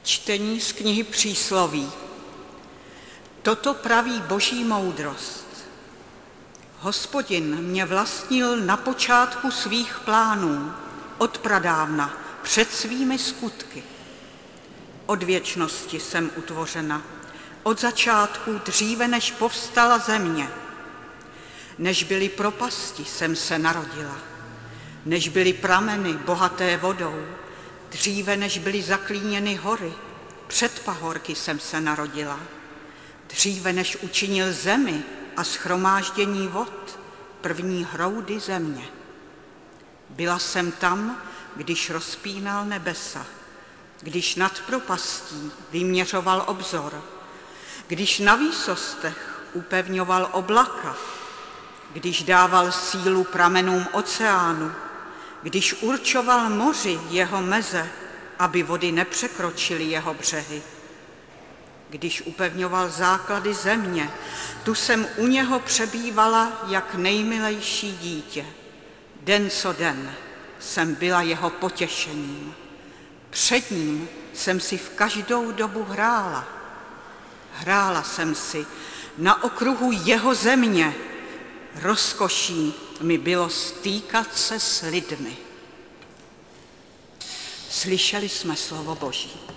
Čtení z knihy Přísloví. Toto praví boží moudrost. Hospodin mě vlastnil na počátku svých plánů, od pradávna, před svými skutky. Od věčnosti jsem utvořena, od začátku dříve, než povstala země. Než byly propasti, jsem se narodila. Než byly prameny bohaté vodou, dříve, než byly zaklíněny hory, před pahorky jsem se narodila. Dříve, než učinil zemi a shromáždění vod, první hroudy země. Byla jsem tam, když rozpínal nebesa, když nad propastí vyměřoval obzor, když na výsostech upevňoval oblaka, když dával sílu pramenům oceánu, když určoval moři jeho meze, aby vody nepřekročily jeho břehy. Když upevňoval základy země, tu jsem u něho přebývala jak nejmilejší dítě. Den co den jsem byla jeho potěšením. Před ním jsem si v každou dobu hrála. Hrála jsem si na okruhu jeho země. Rozkoší mi bylo stýkat se s lidmi. Slyšeli jsme slovo Boží.